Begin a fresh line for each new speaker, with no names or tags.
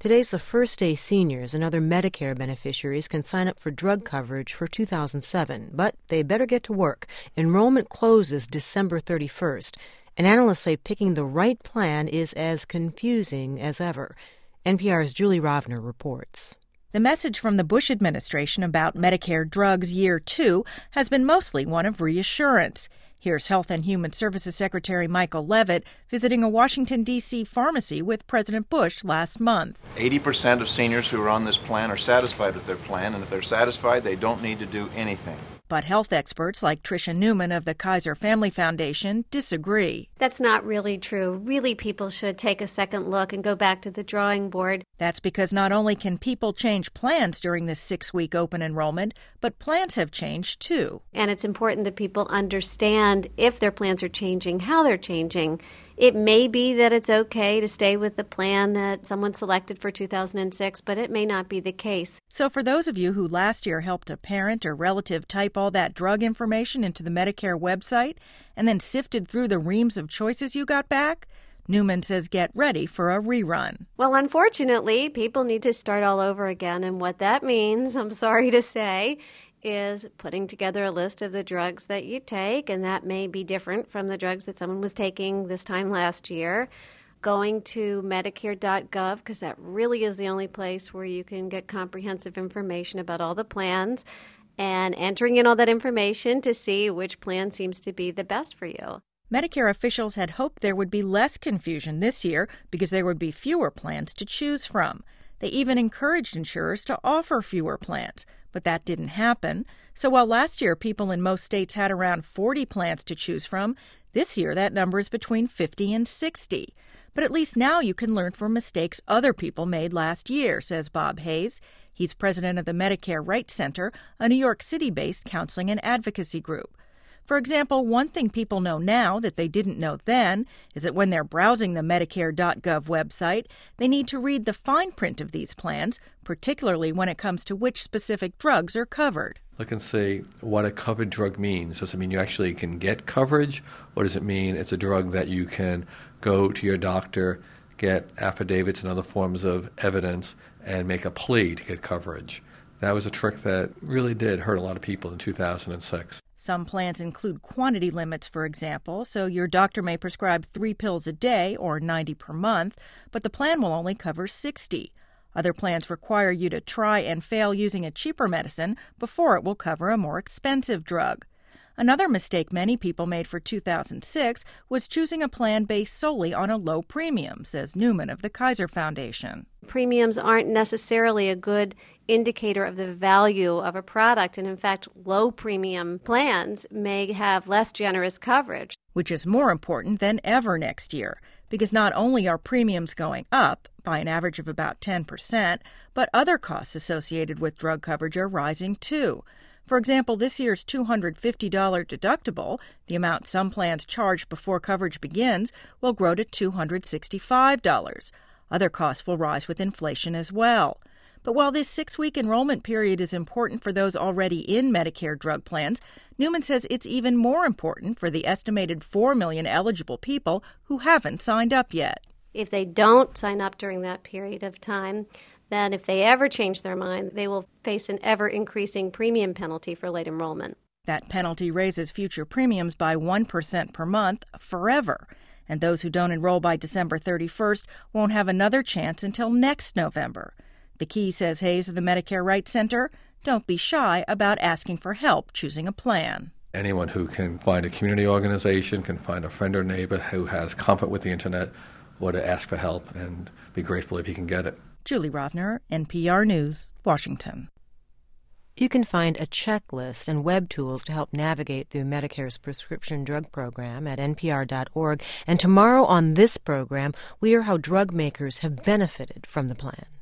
Today's the first day seniors and other Medicare beneficiaries can sign up for drug coverage for 2007, but they better get to work. Enrollment closes December 31st, and analysts say picking the right plan is as confusing as ever. NPR's Julie Rovner reports.
The message from the Bush administration about Medicare drugs year 2 has been mostly one of reassurance. Here's Health and Human Services Secretary Michael Leavitt visiting a Washington, D.C. pharmacy with President Bush last month.
80% of seniors who are on this plan are satisfied with their plan, and if they're satisfied, they don't need to do anything.
But health experts like Tricia Newman of the Kaiser Family Foundation disagree.
That's not really true. Really, people should take a second look and go back to the drawing board.
That's because not only can people change plans during this 6-week open enrollment, but plans have changed too.
And it's important that people understand if their plans are changing, how they're changing. It may be that it's okay to stay with the plan that someone selected for 2006, but it may not be the case.
So for those of you who last year helped a parent or relative type all that drug information into the Medicare website and then sifted through the reams of choices you got back, Newman says get ready for a rerun.
Well, unfortunately, people need to start all over again, and what that means, I'm sorry to say, is putting together a list of the drugs that you take, and that may be different from the drugs that someone was taking this time last year. Going to Medicare.gov, because that really is the only place where you can get comprehensive information about all the plans, and entering in all that information to see which plan seems to be the best for you.
Medicare officials had hoped there would be less confusion this year because there would be fewer plans to choose from. They even encouraged insurers to offer fewer plans, but that didn't happen. So while last year people in most states had around 40 plans to choose from, this year that number is between 50 and 60. But at least now you can learn from mistakes other people made last year, says Bob Hayes. He's president of the Medicare Rights Center, a New York City-based counseling and advocacy group. For example, one thing people know now that they didn't know then is that when they're browsing the Medicare.gov website, they need to read the fine print of these plans, particularly when it comes to which specific drugs are covered.
Look and see what a covered drug means. Does it mean you actually can get coverage, or does it mean it's a drug that you can go to your doctor, get affidavits and other forms of evidence, and make a plea to get coverage? That was a trick that really did hurt a lot of people in 2006.
Some plans include quantity limits, for example, so your doctor may prescribe 3 pills a day or 90 per month, but the plan will only cover 60. Other plans require you to try and fail using a cheaper medicine before it will cover a more expensive drug. Another mistake many people made for 2006 was choosing a plan based solely on a low premium, says Newman of the Kaiser Foundation.
Premiums aren't necessarily a good indicator of the value of a product, and in fact, low premium plans may have less generous coverage.
Which is more important than ever next year, because not only are premiums going up by an average of about 10%, but other costs associated with drug coverage are rising too. For example, this year's $250 deductible, the amount some plans charge before coverage begins, will grow to $265. Other costs will rise with inflation as well. But while this 6-week enrollment period is important for those already in Medicare drug plans, Newman says it's even more important for the estimated 4 million eligible people who haven't signed up yet.
If they don't sign up during that period of time, then if they ever change their mind, they will face an ever-increasing premium penalty for late enrollment.
That penalty raises future premiums by 1% per month forever. And those who don't enroll by December 31st won't have another chance until next November. The key, says Hayes of the Medicare Rights Center, don't be shy about asking for help choosing a plan.
Anyone who can find a community organization, can find a friend or neighbor who has comfort with the Internet, or to ask for help and be grateful if he can get it.
Julie Rovner, NPR News, Washington.
You can find a checklist and web tools to help navigate through Medicare's prescription drug program at npr.org. And tomorrow on this program, we hear how drug makers have benefited from the plan.